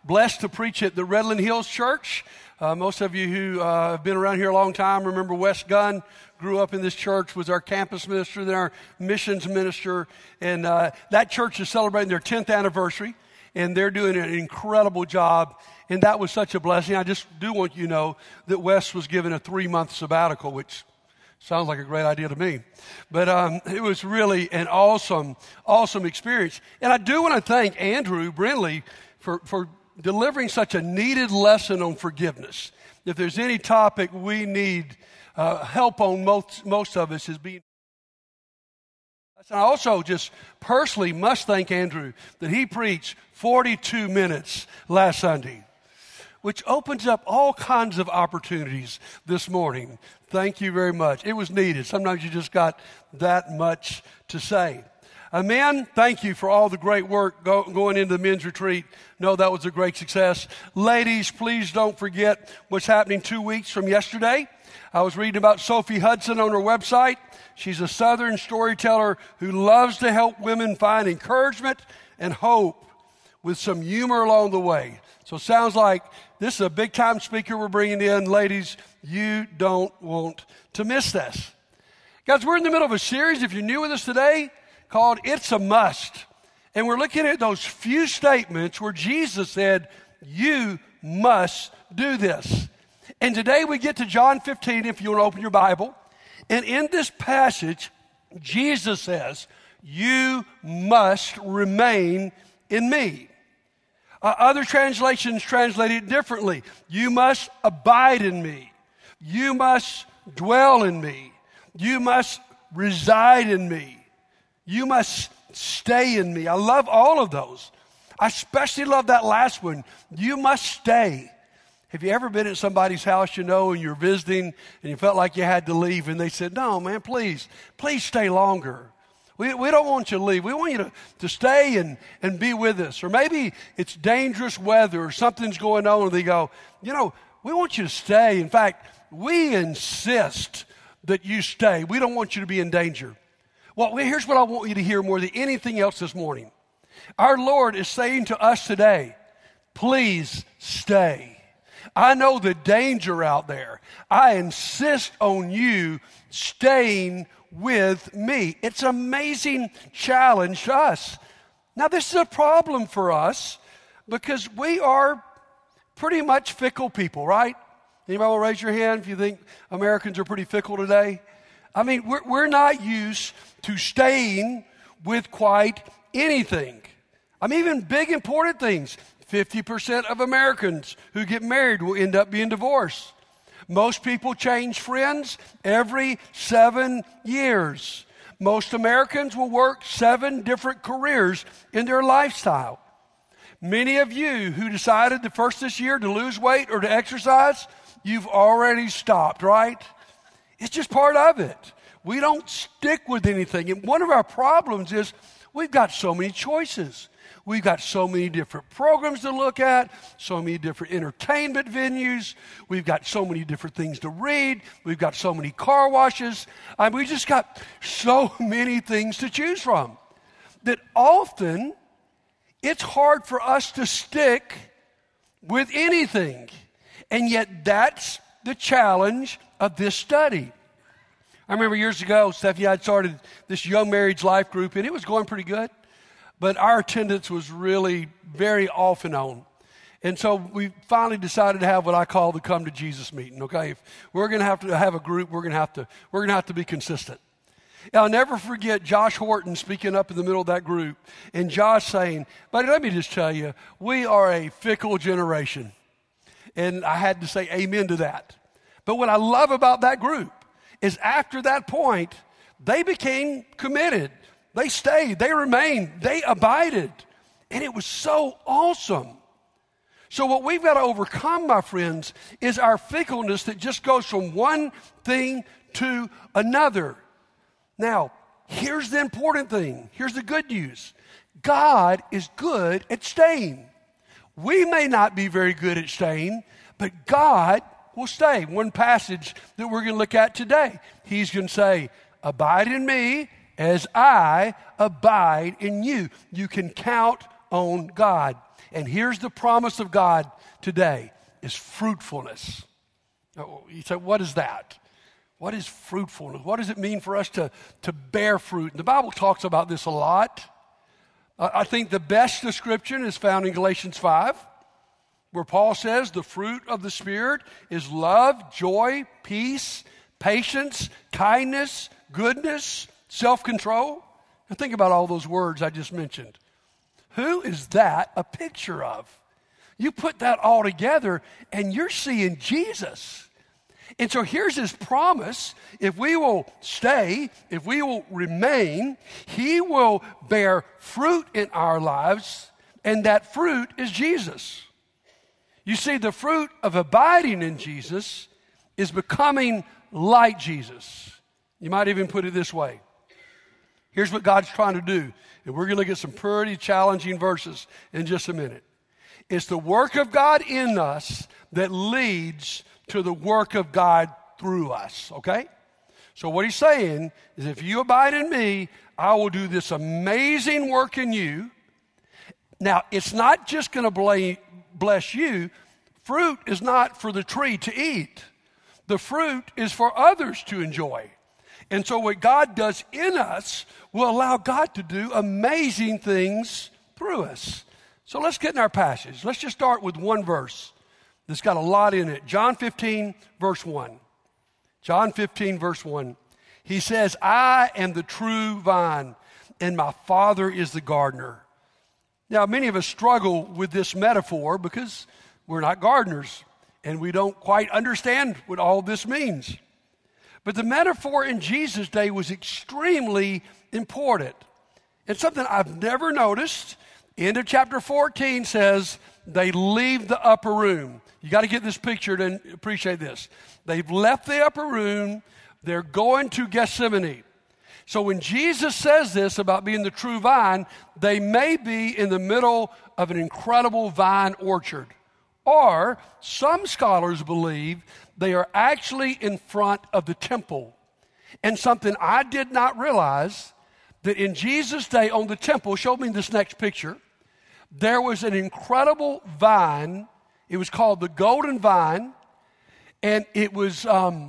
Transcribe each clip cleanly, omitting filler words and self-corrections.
blessed to preach at the Redland Hills Church. Most of you who have been around here a long time remember Wes Gunn. Grew up in this church, was our campus minister, then our missions minister. And that church is celebrating their 10th anniversary, and they're doing an incredible job. And that was such a blessing. I just do want you to know that Wes was given a 3-month sabbatical, which sounds like a great idea to me. But it was really an awesome experience. And I do want to thank Andrew Brindley for delivering such a needed lesson on forgiveness. If there's any topic we need help on, most of us is being. And I also just personally must thank Andrew that he preached 42 minutes last Sunday, which opens up all kinds of opportunities this morning. Thank you very much. It was needed. Sometimes you just got that much to say. Men, thank you for all the great work going into the men's retreat. No, that was a great success. Ladies, please don't forget what's happening 2 weeks from yesterday. I was reading about Sophie Hudson on her website. She's a Southern storyteller who loves to help women find encouragement and hope with some humor along the way. So it sounds like this is a big-time speaker we're bringing in. Ladies, you don't want to miss this. Guys, we're in the middle of a series, if you're new with us today, called It's a Must. And we're looking at those few statements where Jesus said, you must do this. And today we get to John 15, if you want to open your Bible. And in this passage, Jesus says, you must remain in me. Other translations translate it differently. You must abide in me. You must dwell in me. You must reside in me. You must stay in me. I love all of those. I especially love that last one. You must stay. Have you ever been at somebody's house, and you're visiting, and you felt like you had to leave, and they said, no, man, please stay longer. We don't want you to leave. We want you to stay and be with us. Or maybe it's dangerous weather or something's going on, and they go, we want you to stay. In fact, we insist that you stay. We don't want you to be in danger. Well, here's what I want you to hear more than anything else this morning. Our Lord is saying to us today, please stay. I know the danger out there. I insist on you staying with me. It's an amazing challenge to us. Now, this is a problem for us because we are pretty much fickle people, right? Anybody want to raise your hand if you think Americans are pretty fickle today? I mean, we're not used to staying with quite anything. I mean, even big, important things. 50% of Americans who get married will end up being divorced. Most people change friends every 7 years. Most Americans will work 7 different careers in their lifestyle. Many of you who decided the first this year to lose weight or to exercise, you've already stopped, right? It's just part of it. We don't stick with anything. And one of our problems is we've got so many choices. We've got so many different programs to look at, so many different entertainment venues. We've got so many different things to read. We've got so many car washes. We just got so many things to choose from that often it's hard for us to stick with anything. And yet that's the challenge of this study. I remember years ago, Stephanie and I had started this Young Marriage Life group, and it was going pretty good. But our attendance was really very off and on. And so we finally decided to have what I call the Come to Jesus meeting, okay? If we're going to have a group, we're going to have to be consistent. And I'll never forget Josh Horton speaking up in the middle of that group, and Josh saying, buddy, let me just tell you, we are a fickle generation. And I had to say amen to that. But what I love about that group is after that point, they became committed. They stayed, they remained, they abided. And it was so awesome. So what we've got to overcome, my friends, is our fickleness that just goes from one thing to another. Now, here's the important thing. Here's the good news. God is good at staying. We may not be very good at staying, but God will stay. One passage that we're going to look at today, he's going to say, abide in me as I abide in you. You can count on God. And here's the promise of God today, is fruitfulness. You say, what is that? What is fruitfulness? What does it mean for us to bear fruit? And the Bible talks about this a lot. I think the best description is found in Galatians 5, where Paul says the fruit of the Spirit is love, joy, peace, patience, kindness, goodness, self-control. Now think about all those words I just mentioned. Who is that a picture of? You put that all together and you're seeing Jesus. And so here's his promise. If we will stay, if we will remain, he will bear fruit in our lives, and that fruit is Jesus. You see, the fruit of abiding in Jesus is becoming like Jesus. You might even put it this way. Here's what God's trying to do, and we're going to look at some pretty challenging verses in just a minute. It's the work of God in us that leads to the work of God through us, okay? So what he's saying is, if you abide in me, I will do this amazing work in you. Now, it's not just going to bless you. Fruit is not for the tree to eat. The fruit is for others to enjoy. And so what God does in us will allow God to do amazing things through us. So let's get in our passage. Let's just start with one verse that's got a lot in it. John 15, verse 1. John 15, verse 1. He says, I am the true vine, and my Father is the gardener. Now, many of us struggle with this metaphor because we're not gardeners, and we don't quite understand what all this means. But the metaphor in Jesus' day was extremely important. And something I've never noticed, end of chapter 14 says, they leave the upper room. You got to get this pictured and appreciate this. They've left the upper room. They're going to Gethsemane. So when Jesus says this about being the true vine, they may be in the middle of an incredible vine orchard. Or some scholars believe they are actually in front of the temple. And something I did not realize, that in Jesus' day on the temple, show me this next picture, there was an incredible vine. It was called the Golden Vine, and it was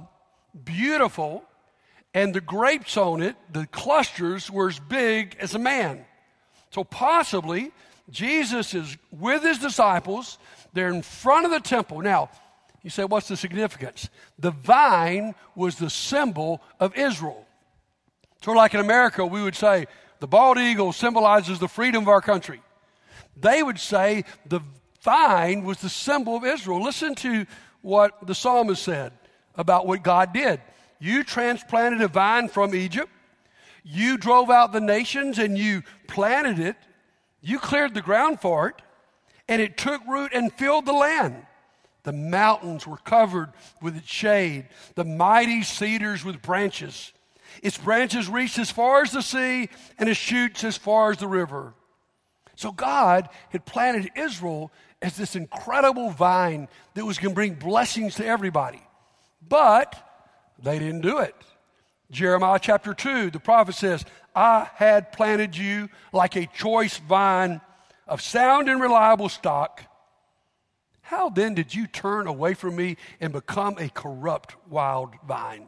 beautiful, and the grapes on it, the clusters, were as big as a man. So possibly, Jesus is with his disciples. They're in front of the temple. Now, you say, what's the significance? The vine was the symbol of Israel. Sort of like in America, we would say, the bald eagle symbolizes the freedom of our country. They would say the vine was the symbol of Israel. Listen to what the psalmist said about what God did. You transplanted a vine from Egypt. You drove out the nations and you planted it. You cleared the ground for it, and it took root and filled the land. The mountains were covered with its shade, the mighty cedars with branches. Its branches reached as far as the sea, and its shoots as far as the river. So God had planted Israel as this incredible vine that was going to bring blessings to everybody. But they didn't do it. Jeremiah chapter 2, the prophet says, I had planted you like a choice vine of sound and reliable stock. How then did you turn away from me and become a corrupt wild vine?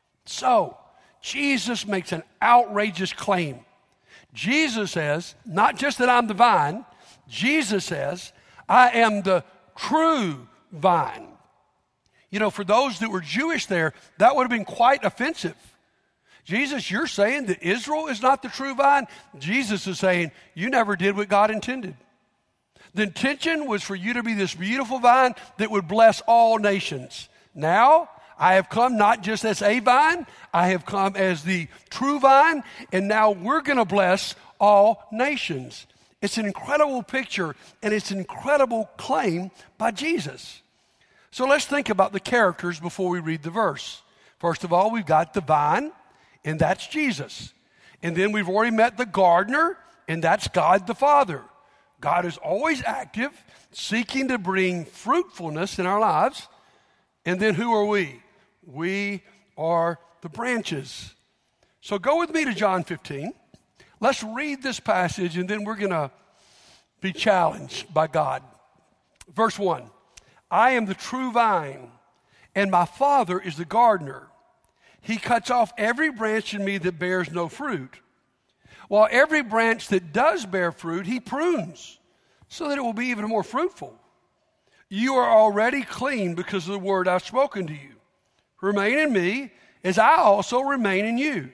So, Jesus makes an outrageous claim. Jesus says, not just that I'm the vine, Jesus says, I am the true vine. You know, for those that were Jewish there, that would have been quite offensive. Jesus, you're saying that Israel is not the true vine? Jesus is saying, you never did what God intended. The intention was for you to be this beautiful vine that would bless all nations. Now, I have come not just as a vine, I have come as the true vine, and now we're going to bless all nations. It's an incredible picture, and it's an incredible claim by Jesus. So let's think about the characters before we read the verse. First of all, we've got the vine, and that's Jesus. And then we've already met the gardener, and that's God the Father. God is always active, seeking to bring fruitfulness in our lives. And then who are we? We are the branches. So go with me to John 15. Let's read this passage, and then we're going to be challenged by God. Verse 1, I am the true vine, and my Father is the gardener. He cuts off every branch in me that bears no fruit, while every branch that does bear fruit, he prunes, so that it will be even more fruitful. You are already clean because of the word I've spoken to you. Remain in me, as I also remain in you.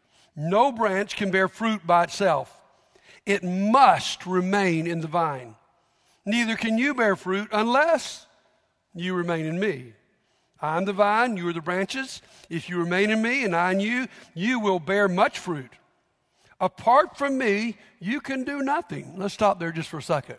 No branch can bear fruit by itself. It must remain in the vine. Neither can you bear fruit unless you remain in me. I am the vine, you are the branches. If you remain in me and I in you, you will bear much fruit. Apart from me, you can do nothing. Let's stop there just for a second.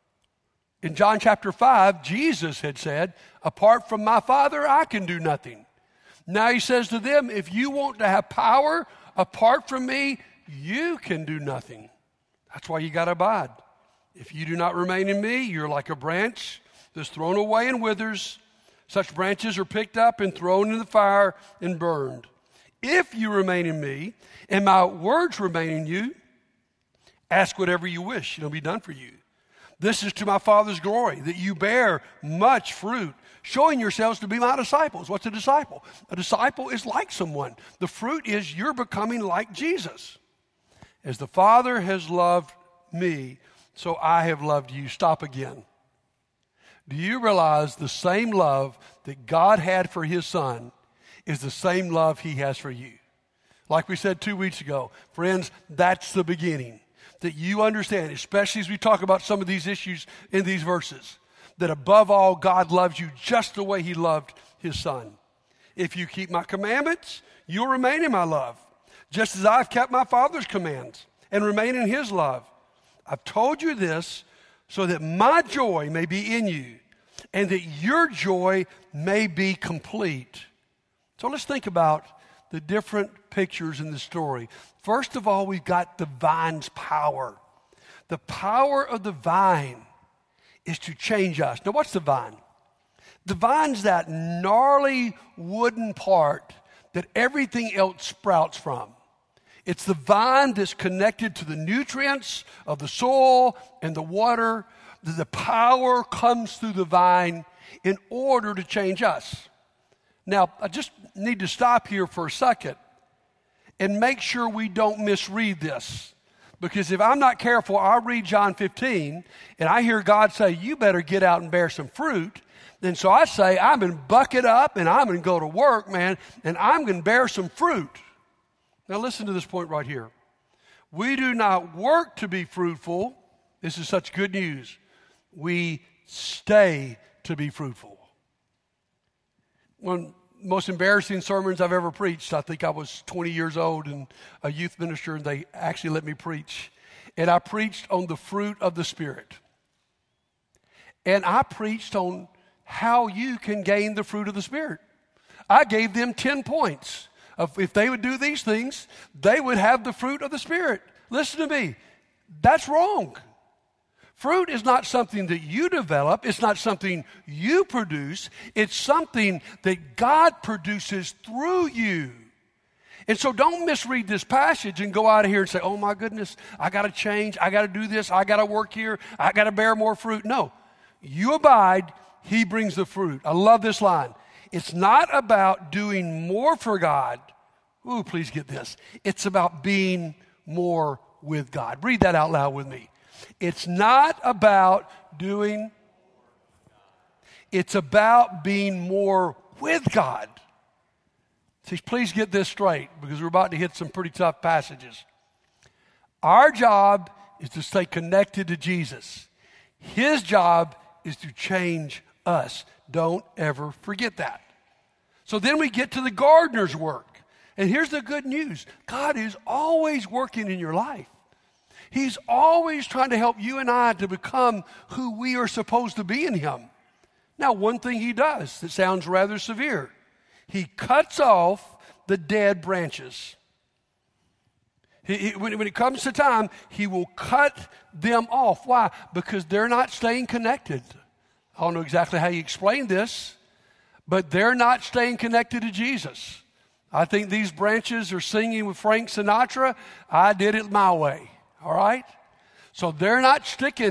In John chapter 5, Jesus had said, apart from my Father, I can do nothing. Now he says to them, if you want to have power apart from me, you can do nothing. That's why you got to abide. If you do not remain in me, you're like a branch that's thrown away and withers. Such branches are picked up and thrown into the fire and burned. If you remain in me and my words remain in you, ask whatever you wish, and it'll be done for you. This is to my Father's glory, that you bear much fruit, showing yourselves to be my disciples. What's a disciple? A disciple is like someone. The fruit is you're becoming like Jesus. As the Father has loved me, so I have loved you. Stop again. Do you realize the same love that God had for his Son is the same love he has for you? Like we said 2 weeks ago, friends, that's the beginning. That you understand, especially as we talk about some of these issues in these verses, that above all, God loves you just the way he loved his Son. If you keep my commandments, you'll remain in my love, just as I've kept my Father's commands and remain in his love. I've told you this so that my joy may be in you and that your joy may be complete. So let's think about the different pictures in the story. First of all, we've got the vine's power. The power of the vine is to change us. Now, what's the vine? The vine's that gnarly wooden part that everything else sprouts from. It's the vine that's connected to the nutrients of the soil and the water. The power comes through the vine in order to change us. Now, I just need to stop here for a second and make sure we don't misread this. Because if I'm not careful, I'll read John 15 and I hear God say, you better get out and bear some fruit. Then so I say, I'm going to buck it up and I'm going to go to work, man, and I'm going to bear some fruit. Now listen to this point right here. We do not work to be fruitful. This is such good news. We stay to be fruitful. One of the most embarrassing sermons I've ever preached, I think I was 20 years old and a youth minister, and they actually let me preach. And I preached on the fruit of the Spirit. And I preached on how you can gain the fruit of the Spirit. I gave them 10 points. If they would do these things, they would have the fruit of the Spirit. Listen to me. That's wrong. Fruit is not something that you develop. It's not something you produce. It's something that God produces through you. And so don't misread this passage and go out of here and say, oh my goodness, I got to change. I got to do this. I got to work here. I got to bear more fruit. No, you abide. He brings the fruit. I love this line. It's not about doing more for God. Ooh, please get this. It's about being more with God. Read that out loud with me. It's not about doing, it's about being more with God. See, please get this straight because we're about to hit some pretty tough passages. Our job is to stay connected to Jesus. His job is to change us. Don't ever forget that. So then we get to the gardener's work. And here's the good news. God is always working in your life. He's always trying to help you and I to become who we are supposed to be in him. Now, one thing he does that sounds rather severe. He cuts off the dead branches. When it comes to time, he will cut them off. Why? Because they're not staying connected. I don't know exactly how you explain this, but they're not staying connected to Jesus. I think these branches are singing with Frank Sinatra, I did it my way. All right? So they're not sticking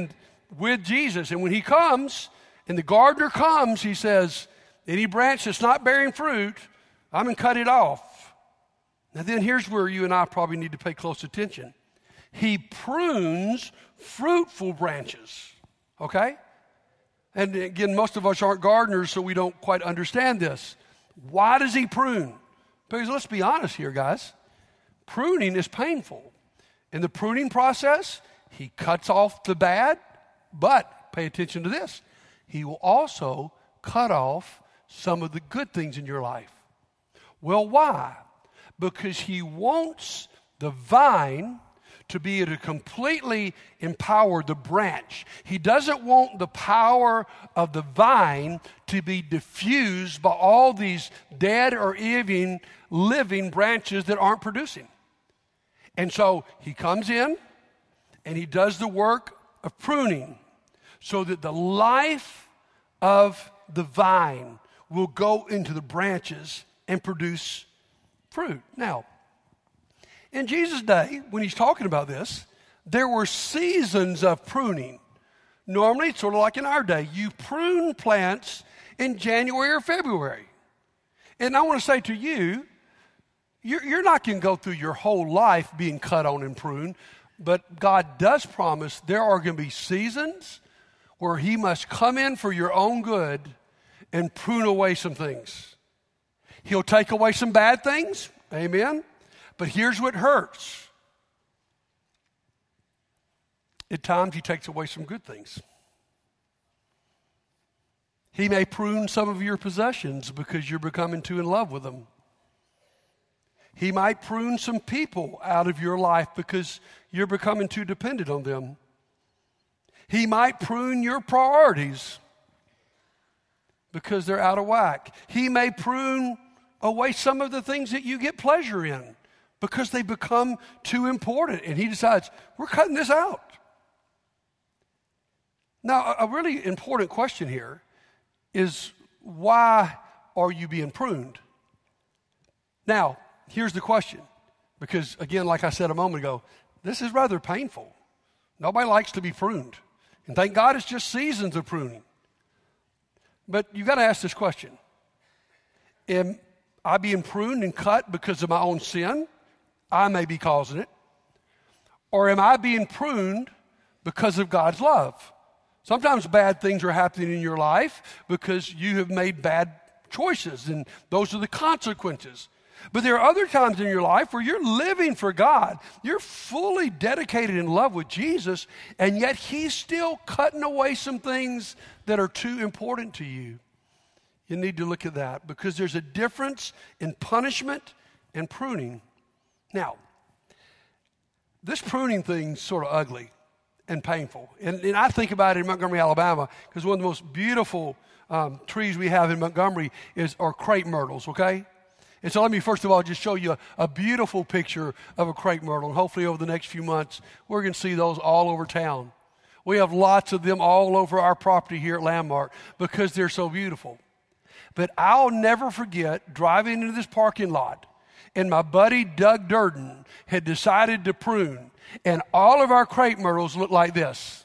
with Jesus. And when he comes, and the gardener comes, he says, any branch that's not bearing fruit, I'm going to cut it off. Now then, here's where you and I probably need to pay close attention. He prunes fruitful branches, okay? And again, most of us aren't gardeners, so we don't quite understand this. Why does he prune? Because let's be honest here, guys. Pruning is painful. In the pruning process, he cuts off the bad, but pay attention to this. He will also cut off some of the good things in your life. Well, why? Because he wants the vine to be able to completely empower the branch. He doesn't want the power of the vine to be diffused by all these dead or even living branches that aren't producing. And so he comes in and he does the work of pruning so that the life of the vine will go into the branches and produce fruit. Now, in Jesus' day, when he's talking about this, there were seasons of pruning. Normally, it's sort of like in our day. You prune plants in January or February. And I want to say to you, you're not going to go through your whole life being cut on and pruned, but God does promise there are going to be seasons where he must come in for your own good and prune away some things. He'll take away some bad things, amen? But here's what hurts. At times, he takes away some good things. He may prune some of your possessions because you're becoming too in love with them. He might prune some people out of your life because you're becoming too dependent on them. He might prune your priorities because they're out of whack. He may prune away some of the things that you get pleasure in because they become too important. And he decides, we're cutting this out. Now, a really important question here is, why are you being pruned? Now, here's the question. Because, again, like I said a moment ago, this is rather painful. Nobody likes to be pruned. And thank God it's just seasons of pruning. But you've got to ask this question. Am I being pruned and cut because of my own sin? I may be causing it. Or am I being pruned because of God's love? Sometimes bad things are happening in your life because you have made bad choices, and those are the consequences. But there are other times in your life where you're living for God. You're fully dedicated in love with Jesus, and yet he's still cutting away some things that are too important to you. You need to look at that because there's a difference in punishment and pruning. Now, this pruning thing's sort of ugly and painful. And I think about it in Montgomery, Alabama, because one of the most beautiful trees we have in Montgomery are crepe myrtles, okay? And so let me first of all just show you a beautiful picture of a crepe myrtle. And hopefully over the next few months, we're going to see those all over town. We have lots of them all over our property here at Landmark because they're so beautiful. But I'll never forget driving into this parking lot, and my buddy Doug Durden had decided to prune, and all of our crepe myrtles looked like this.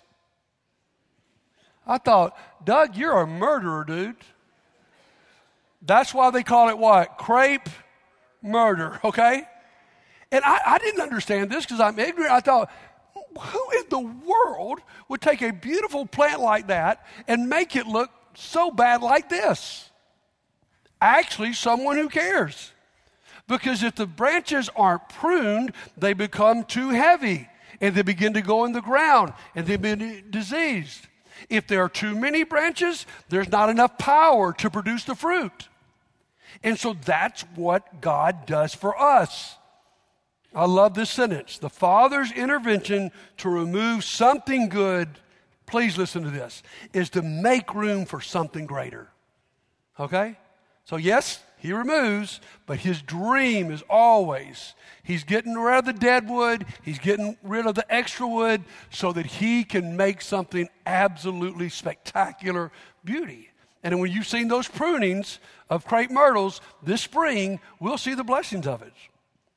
I thought, Doug, you're a murderer, dude. That's why they call it what? Crepe murder, okay? And I didn't understand this because I'm ignorant. I thought, who in the world would take a beautiful plant like that and make it look so bad like this? Actually, someone who cares. Because if the branches aren't pruned, they become too heavy and they begin to go in the ground and they become diseased. If there are too many branches, there's not enough power to produce the fruit. And so that's what God does for us. I love this sentence. The Father's intervention to remove something good, please listen to this, is to make room for something greater. Okay? So yes, he removes, but his dream is always, he's getting rid of the dead wood, he's getting rid of the extra wood so that he can make something absolutely spectacular beauty. And when you've seen those prunings of crepe myrtles this spring, we'll see the blessings of it.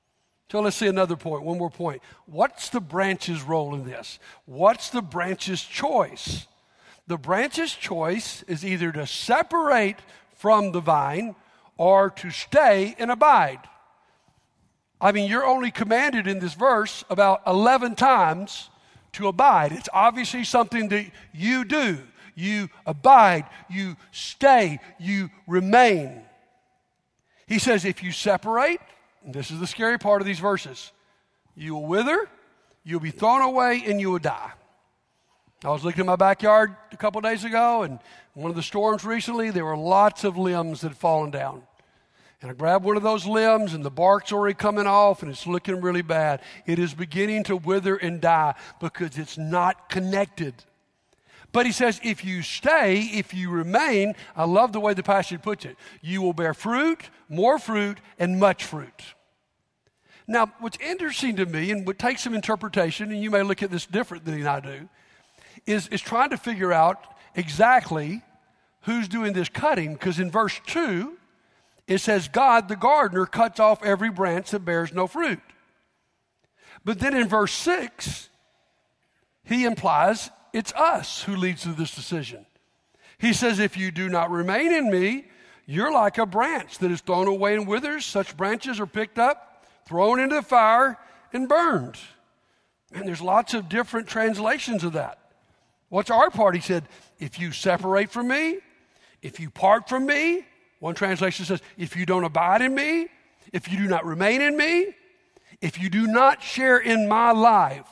So let's see another point, one more point. What's the branch's role in this? What's the branch's choice? The branch's choice is either to separate from the vine or to stay and abide. I mean, you're only commanded in this verse about 11 times to abide. It's obviously something that you do. You abide, you stay, you remain. He says if you separate, and this is the scary part of these verses, you will wither, you'll be thrown away, and you will die. I was looking in my backyard a couple days ago, and one of the storms recently, there were lots of limbs that had fallen down. And I grabbed one of those limbs, and the bark's already coming off, and it's looking really bad. It is beginning to wither and die because it's not connected. But he says, if you stay, if you remain, I love the way the passage puts it, you will bear fruit, and much fruit. Now, what's interesting to me, and what takes some interpretation, and you may look at this different than I do, is trying to figure out exactly who's doing this cutting, because in verse 2, it says, God, the gardener, cuts off every branch that bears no fruit. But then in verse 6, he implies it's us who leads to this decision. He says, if you do not remain in me, you're like a branch that is thrown away and withers. Such branches are picked up, thrown into the fire, and burned. And there's lots of different translations of that. What's our part? He said, if you separate from me, if you part from me, one translation says, if you don't abide in me, if you do not remain in me, if you do not share in my life,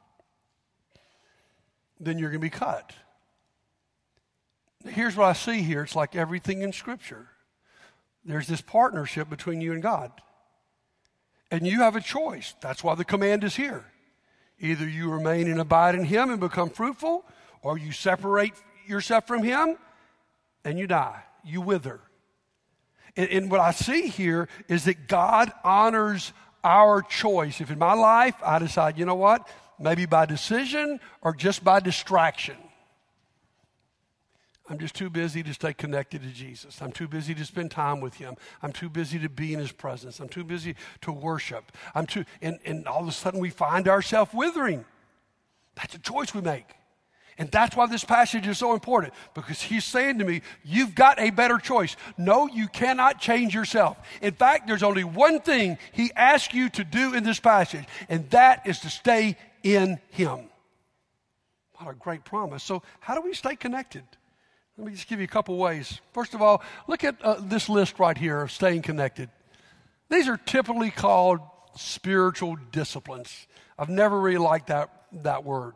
then you're going to be cut. Here's what I see here. It's like everything in Scripture. There's this partnership between you and God. And you have a choice. That's why the command is here. Either you remain and abide in him and become fruitful, or you separate yourself from him and you die. You wither. And what I see here is that God honors our choice. If in my life I decide, you know what, maybe by decision or just by distraction, I'm just too busy to stay connected to Jesus. I'm too busy to spend time with him. I'm too busy to be in his presence. I'm too busy to worship. And all of a sudden we find ourselves withering. That's a choice we make. And that's why this passage is so important, because he's saying to me, you've got a better choice. No, you cannot change yourself. In fact, there's only one thing he asks you to do in this passage, and that is to stay in him. What a great promise. So how do we stay connected? Let me just give you a couple ways. First of all, look at this list right here of staying connected. These are typically called spiritual disciplines. I've never really liked that word.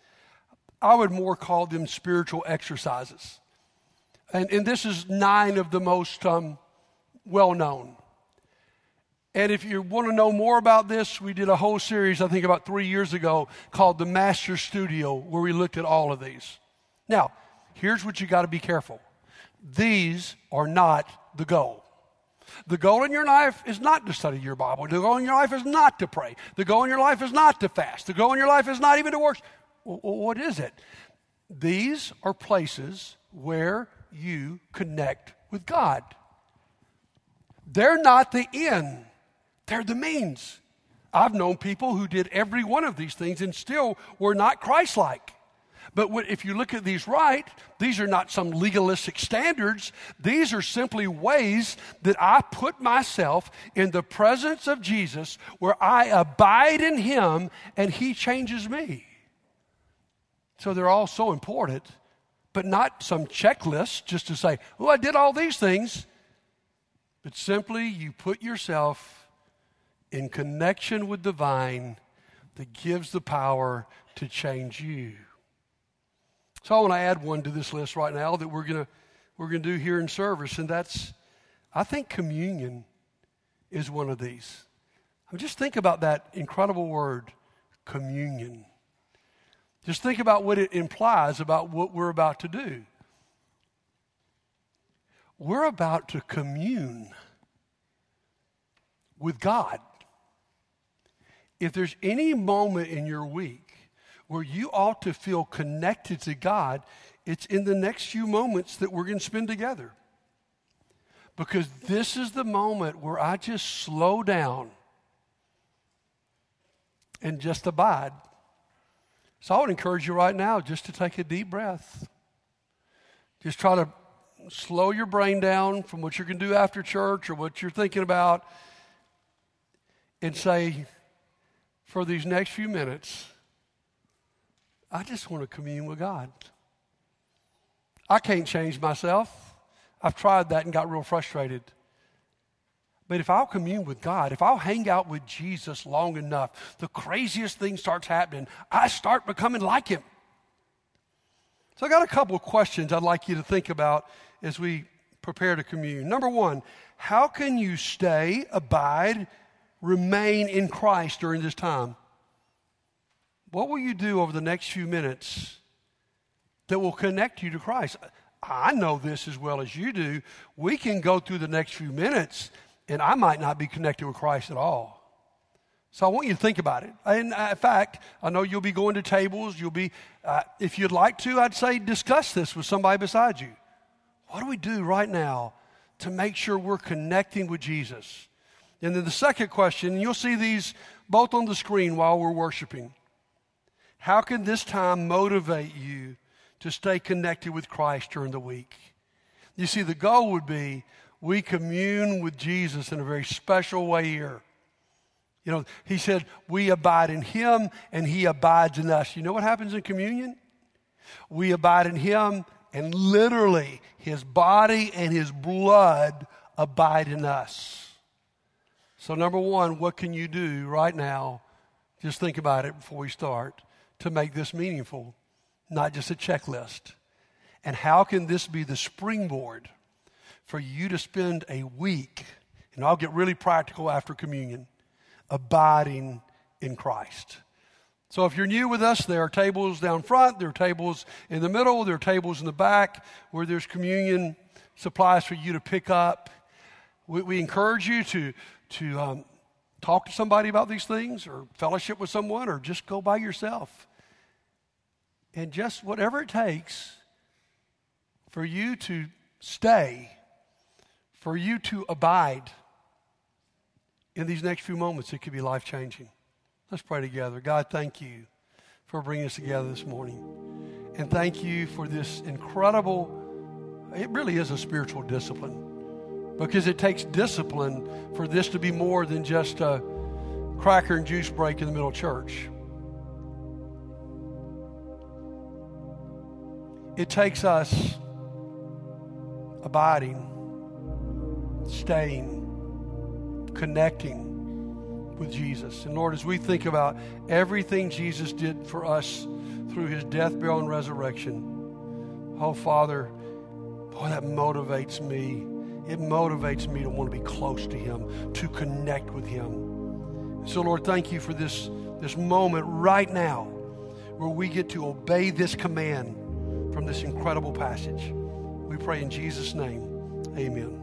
I would more call them spiritual exercises. And this is 9 of the most well-known. And if you want to know more about this, we did a whole series, I think about 3 years ago, called The Master Studio, where we looked at all of these. Now, here's what you got to be careful. These are not the goal. The goal in your life is not to study your Bible. The goal in your life is not to pray. The goal in your life is not to fast. The goal in your life is not even to worship. What is it? These are places where you connect with God. They're not the end. They're the means. I've known people who did every one of these things and still were not Christ-like. But if you look at these right, these are not some legalistic standards. These are simply ways that I put myself in the presence of Jesus, where I abide in him and he changes me. So they're all so important, but not some checklist just to say, oh, I did all these things. But simply you put yourself in connection with the vine that gives the power to change you. So I want to add one to this list right now that we're gonna do here in service, and that's, I think communion is one of these. I mean, just think about that incredible word, communion. Just think about what it implies about what we're about to do. We're about to commune with God. If there's any moment in your week where you ought to feel connected to God, it's in the next few moments that we're going to spend together. Because this is the moment where I just slow down and just abide. So I would encourage you right now just to take a deep breath. Just try to slow your brain down from what you're going to do after church or what you're thinking about and say, for these next few minutes, I just want to commune with God. I can't change myself. I've tried that and got real frustrated. But if I'll commune with God, if I'll hang out with Jesus long enough, the craziest thing starts happening. I start becoming like him. So I got a couple of questions I'd like you to think about as we prepare to commune. Number one, how can you stay, abide, remain in Christ during this time? What will you do over the next few minutes that will connect you to Christ? I know this as well as you do. We can go through the next few minutes and I might not be connected with Christ at all. So I want you to think about it. And in fact, I know you'll be going to tables. You'll be, if you'd like to, I'd say discuss this with somebody beside you. What do we do right now to make sure we're connecting with Jesus? And then the second question, and you'll see these both on the screen while we're worshiping. How can this time motivate you to stay connected with Christ during the week? You see, the goal would be we commune with Jesus in a very special way here. You know, he said we abide in him and he abides in us. You know what happens in communion? We abide in him and literally his body and his blood abide in us. So number one, what can you do right now? Just think about it before we start to make this meaningful, not just a checklist. And how can this be the springboard for you to spend a week, and I'll get really practical after communion, abiding in Christ. So if you're new with us, there are tables down front, there are tables in the middle, there are tables in the back where there's communion supplies for you to pick up. We encourage you to talk to somebody about these things or fellowship with someone or just go by yourself. And just whatever it takes for you to stay, for you to abide in these next few moments, it could be life-changing. Let's pray together. God, thank you for bringing us together this morning. And thank you for this incredible, it really is a spiritual discipline, because it takes discipline for this to be more than just a cracker and juice break in the middle of church. It takes us abiding, staying, connecting with Jesus. And Lord, as we think about everything Jesus did for us through his death, burial, and resurrection, oh Father, boy, that motivates me. It motivates me to want to be close to him, to connect with him. And so Lord, thank you for this moment right now where we get to obey this command from this incredible passage. We pray in Jesus' name, amen.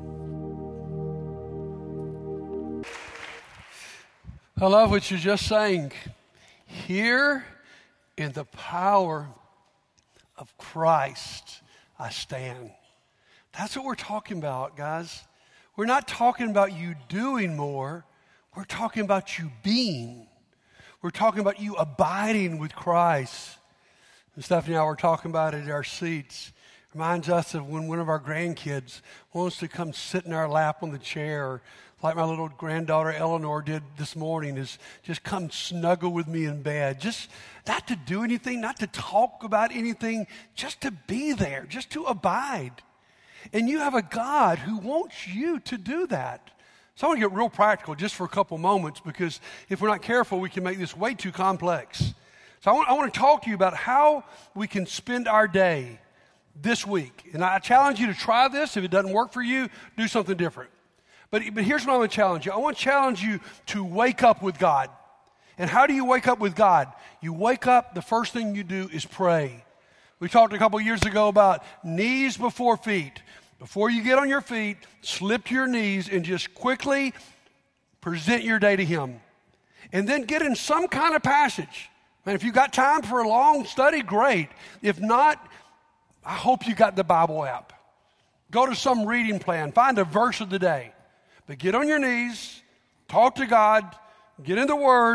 I love what you just sang. Here in the power of Christ I stand. That's what we're talking about, guys. We're not talking about you doing more. We're talking about you being. We're talking about you abiding with Christ. And Stephanie and I were talking about it at our seats. Reminds us of when one of our grandkids wants to come sit in our lap on the chair, like my little granddaughter Eleanor did this morning, is just come snuggle with me in bed. Just not to do anything, not to talk about anything, just to be there, just to abide. And you have a God who wants you to do that. So I want to get real practical just for a couple moments, because if we're not careful, we can make this way too complex. So I want to talk to you about how we can spend our day this week. And I challenge you to try this. If it doesn't work for you, do something different. But here's what I want to challenge you. I want to challenge you to wake up with God. And how do you wake up with God? You wake up, the first thing you do is pray. We talked a couple years ago about knees before feet. Before you get on your feet, slip to your knees and just quickly present your day to him. And then get in some kind of passage. Man, if you got time for a long study, great. If not, I hope you got the Bible app. Go to some reading plan. Find a verse of the day. But get on your knees, talk to God, get in the Word,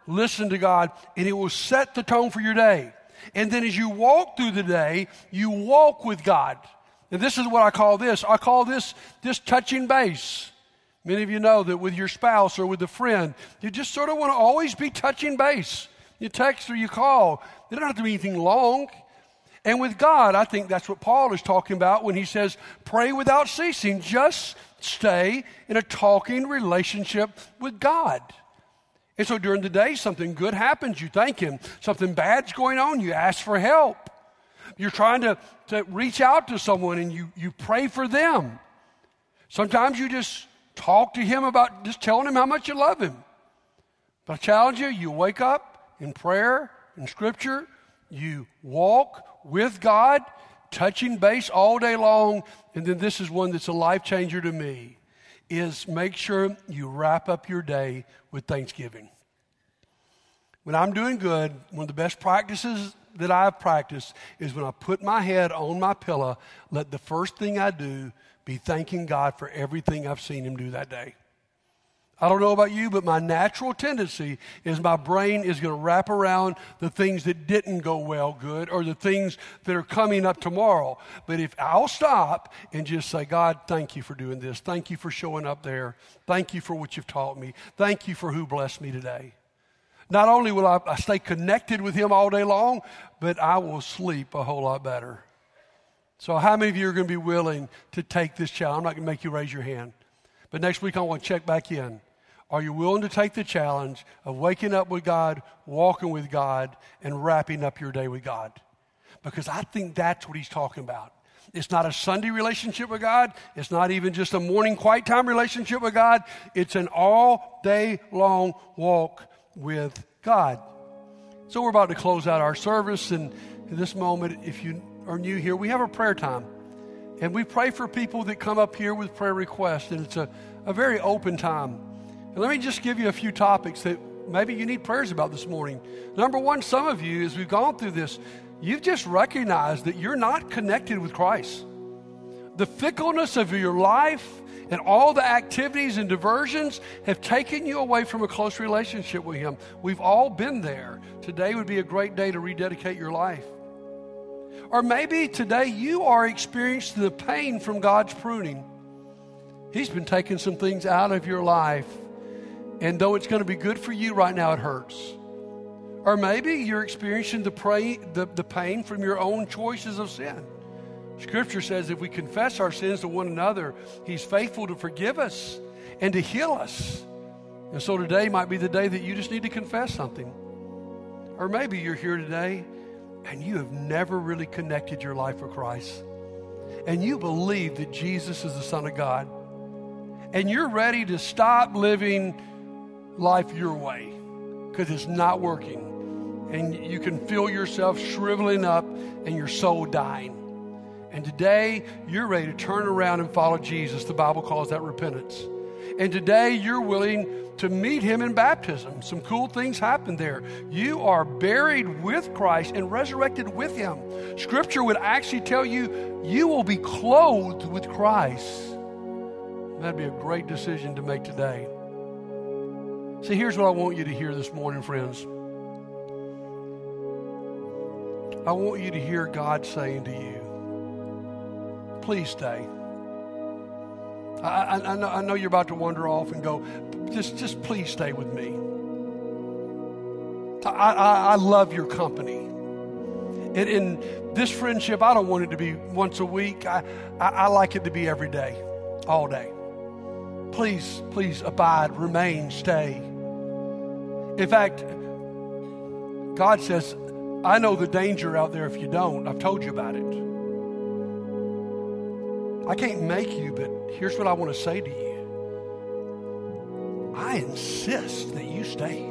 listen to God, and it will set the tone for your day. And then as you walk through the day, you walk with God. And this is what I call this. I call this touching base. Many of you know that with your spouse or with a friend, you just sort of want to always be touching base. You text or you call. They don't have to be anything long. And with God, I think that's what Paul is talking about when he says, pray without ceasing. Just stay in a talking relationship with God. And so during the day, something good happens, you thank Him. Something bad's going on, you ask for help. You're trying to reach out to someone and you pray for them. Sometimes you just talk to Him about just telling Him how much you love Him. But I challenge you, you wake up in prayer, in Scripture, you walk with God, touching base all day long, and then this is one that's a life changer to me, is make sure you wrap up your day with thanksgiving. When I'm doing good, one of the best practices that I've practiced is when I put my head on my pillow, let the first thing I do be thanking God for everything I've seen Him do that day. I don't know about you, but my natural tendency is my brain is going to wrap around the things that didn't go well good or the things that are coming up tomorrow. But if I'll stop and just say, God, thank you for doing this. Thank you for showing up there. Thank you for what you've taught me. Thank you for who blessed me today. Not only will I stay connected with Him all day long, but I will sleep a whole lot better. So how many of you are going to be willing to take this challenge? I'm not going to make you raise your hand. But next week I want to check back in. Are you willing to take the challenge of waking up with God, walking with God, and wrapping up your day with God? Because I think that's what He's talking about. It's not a Sunday relationship with God. It's not even just a morning quiet time relationship with God. It's an all day long walk with God. So we're about to close out our service. And in this moment, if you are new here, we have a prayer time. And we pray for people that come up here with prayer requests. And it's a very open time. And let me just give you a few topics that maybe you need prayers about this morning. Number one, some of you, as we've gone through this, you've just recognized that you're not connected with Christ. The fickleness of your life and all the activities and diversions have taken you away from a close relationship with Him. We've all been there. Today would be a great day to rededicate your life. Or maybe today you are experiencing the pain from God's pruning. He's been taking some things out of your life. And though it's going to be good for you right now, it hurts. Or maybe you're experiencing the pain from your own choices of sin. Scripture says if we confess our sins to one another, He's faithful to forgive us and to heal us. And so today might be the day that you just need to confess something. Or maybe you're here today and you have never really connected your life with Christ. And you believe that Jesus is the Son of God. And you're ready to stop living life your way because it's not working. And you can feel yourself shriveling up and your soul dying. And today, you're ready to turn around and follow Jesus. The Bible calls that repentance. And today, you're willing to meet Him in baptism. Some cool things happen there. You are buried with Christ and resurrected with Him. Scripture would actually tell you, you will be clothed with Christ. That'd be a great decision to make today. See, here's what I want you to hear this morning, friends. I want you to hear God saying to you, please stay. I know you're about to wander off and go, just please stay with me. I love your company. In this friendship, I don't want it to be once a week. I like it to be every day, all day. Please abide, remain, stay. In fact, God says, I know the danger out there if you don't. I've told you about it. I can't make you, but here's what I want to say to you. I insist that you stay.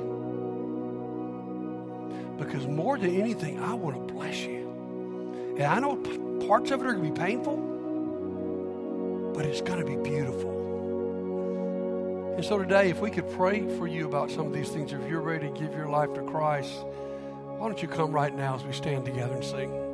Because more than anything, I want to bless you. And I know parts of it are going to be painful, but it's going to be beautiful. And so today, if we could pray for you about some of these things, if you're ready to give your life to Christ, why don't you come right now as we stand together and sing?